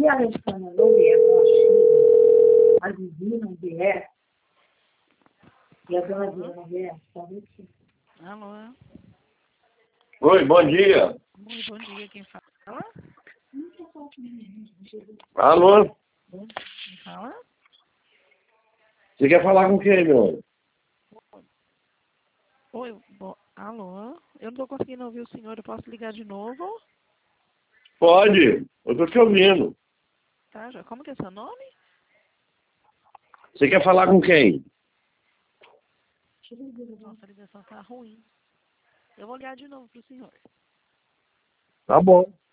a Alessandra não vier com a filha, a vizinha não vier, e a dona Dina não vier, talvez sim. Alô? Oi, bom dia. Muito bom dia, quem fala? Alô? Quem fala? Você quer falar com quem, meu? Oi, alô? Eu não estou conseguindo ouvir o senhor, eu posso ligar de novo? Pode, eu tô te ouvindo. Tá, já. Como que é seu nome? Você quer falar com quem? Nossa, a ligação tá ruim. Eu vou ligar de novo pro senhor. Tá bom.